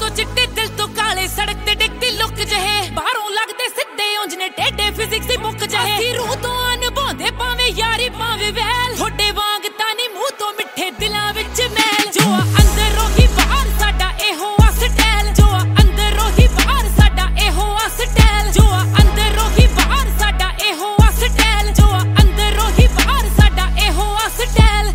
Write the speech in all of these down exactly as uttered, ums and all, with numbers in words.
ਤੋਂ ਚਿੱਟੇ ਦਿਲ ਤੋਂ ਕਾਲੇ ਸੜਕ ਤੇ ਡਿੱਗਦੀ ਲੁੱਕ ਜਿਹੇ ਬਾਹਰੋਂ ਲੱਗਦੇ ਸਿੱਧੇ ਉਂਝ ਨੇ ਟੇਢੇ ਫਿਜ਼ਿਕਸ ਦੀ ਬੁੱਕ ਜਿਹੇ ਅਸੀਂ ਰੂਹ ਤੋਂ ਨਿਭਾਉਂਦੇ ਭਾਵੇਂ ਯਾਰੀ ਭਾਵੇਂ ਵੈਲ ਤੁਹਾਡੇ ਵਾਂਗ ਤਾਂ ਨਹੀਂ ਮੂੰਹ ਤੋਂ ਮਿੱਠੇ ਦਿਲਾਂ ਵਿੱਚ ਮੈਲ ਜੋ ਆ ਅੰਦਰੋਂ ਹੀ ਬਾਹਰ ਸਾਡਾ ਇਹੋ ਆ ਸਟਾਈਲ ਜੋ ਆ ਅੰਦਰੋਂ ਹੀ ਬਾਹਰ ਸਾਡਾ ਇਹੋ ਆ ਸਟਾਈਲ ਜੋ ਆ ਅੰਦਰੋਂ ਹੀ ਬਾਹਰ ਸਾਡਾ ਇਹੋ ਆ ਸਟਾਈਲ ਜੋ ਆ ਅੰਦਰੋਂ ਹੀ ਬਾਹਰ ਸਾਡਾ ਇਹੋ ਆ ਸਟਾਈਲ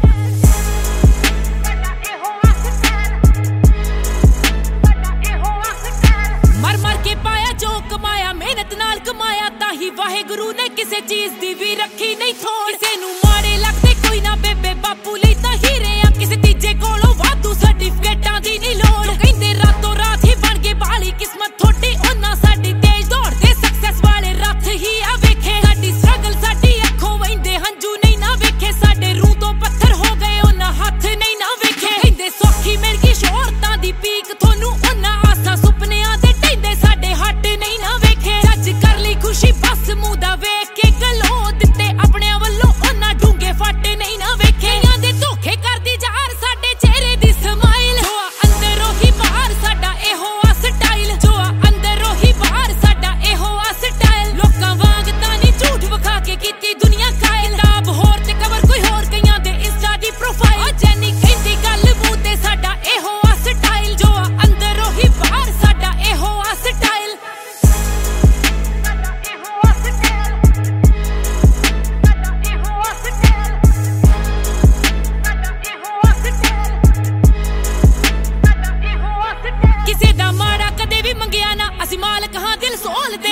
ਮਰ ਮਰ ਕੇ ਪਾਇਆ ਜੋ ਕਮਾਇਆ ਮਿਹਨਤ ਨਾਲ ਕਮਾਇਆ ਤਾਂ ਹੀ ਵਾਹਿਗੁਰੂ ਨੇ ਕਿਸੇ ਚੀਜ਼ ਦੀ ਵੀ ਰੱਖੀ ਨਹੀਂ ਥੋੜ ਕਿਸੇ ਨੂੰ ਮਾੜੇ ਲੱਗਦੇ ਕੋਈ ਨਾ ਬੇਬੇ ਬਾਪੂ ਲਈ ਤਾਂ ਹੀਰੇ ਆ ਕਿਸੇ ਤੀਜੇ ਕੋਲੋਂ ਵਾਧੂ ਸਰਟੀਫਿਕੇਟਾਂ ਦੀ ਨਹੀਂ ਲੋੜ ਜੋ ਕਹਿੰਦੇ ਰਾਤੋਂ ਰਾਤ ਹੀ ਬਣ ਗਏ ਬਾਲੀ ਕਿਸਮਤ ਥੋੜੀ ਉਹਨਾਂ ਸਾਡੀ ਤੇਜ਼ ਦੌੜਦੇ ਸਕਸੈਸ ਵਾਲੇ ਰੱਥ ਹੀ ਆ ਵੇਖੇ ਸਾਡੀ ਸਟਰਗਲ ਸਾਡੀ ਅੱਖੋਂ ਵਹਿੰਦੇ ਹੰਝੂ ਨਹੀਂ ਨਾ ਵੇਖੇ ਸਾਡੇ ਰੂਹ ਤੋਂ ਪੱਥਰ ਹੋ ਗਏ ਉਹਨਾਂ ਹੱਥ ਨਹੀਂ ਨਾ ਵੇਖੇ ਕਹਿੰਦੇ ਸੌਖੀ ਮਿਲ ਗਈ ਸ਼ੋਹਰਤਾਂ ਦੀ ਪੀਕ ਤੁਹਾਨੂੰ ਉਹਨਾਂ ਆਸਾਂ ਸੁਪਨਿਆਂ ਦੇ ਢਹਿੰਦੇ ਸਾਡੇ ਹੱਟ ਨਹੀਂ ਨਾ ਵੇਖੇ ਅੱਜ ਕਰ ਲਈ ਖੁਸ਼ੀ ਬਸ ਮੂੰਹ ਦਾ ਵੇਖ ਕੇ ਗਲੋਂ ਦਿੱਤੇ ਆਪਣਿਆਂ ਵੱਲੋਂ ਉਹਨਾਂ ਡੂੰਘੇ ਫੱਟ ਨਹੀਂ ਨਾ ਵੇਖੇ ਜਾਂ ਦੇ ਧੋਖੇ ਕਰਦੀ ਜਾਰ ਸਾਡੇ ਚਿਹਰੇ ਦੀ ਸਮਾਈਲ ਜੋ ਆ ਅੰਦਰੋਂ ਹੀ ਬਾਹਰ ਸਾਡਾ ਇਹੋ ਆ ਸਟਾਈਲ ਜੋ ਆ ਅੰਦਰੋਂ ਹੀ ਬਾਹਰ ਸਾਡਾ ਇਹੋ ਆ ਸਟਾਈਲ ਲੋਕਾਂ ਵਾਂਗ ਤਾਂ ਨਹੀਂ ਝੂਠ ਵਿਖਾ ਕੇ ਕੀਤੀ ਦੁਨੀਆ ਕਾਇਲ ਕਿਤਾਬ ਹੋਰ ਤੇ ਕਵਰ ਕੋਈ ਹੋਰ ਕਈਆਂ ਦੇ ਇੰਸਟਾ ਦੀ ਪ੍ਰੋਫਾਈਲ ਆ ਜੈਨੀ ਕਹਿੰਦੀ ਗੱਲ ਮੂੰਹ ਤੇ ਸਾਡਾ ਇਹੋ ਆ ਸਟਾਈਲ ਜੋ ਆ ਅੰਦਰੋਂ ਹੀ ਬਾਹਰ ਸਾਡਾ ਇਹੋ ਆ ਸਟਾਈਲ ਕਿਸੇ ਦਾ ਮਾੜਾ ਕਦੇ ਵੀ ਮੰਗਿਆ ਨਾ ਅਸੀਂ ਮਾਲਕ ਹਾਂ ਦਿਲ ਸੋਲਦੇ